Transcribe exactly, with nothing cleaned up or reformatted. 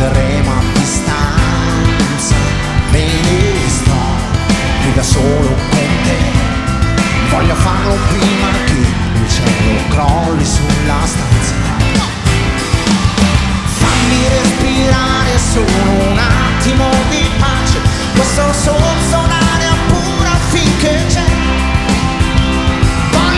terremo a distanza. Me ne sto qui da solo con te, voglio farlo qui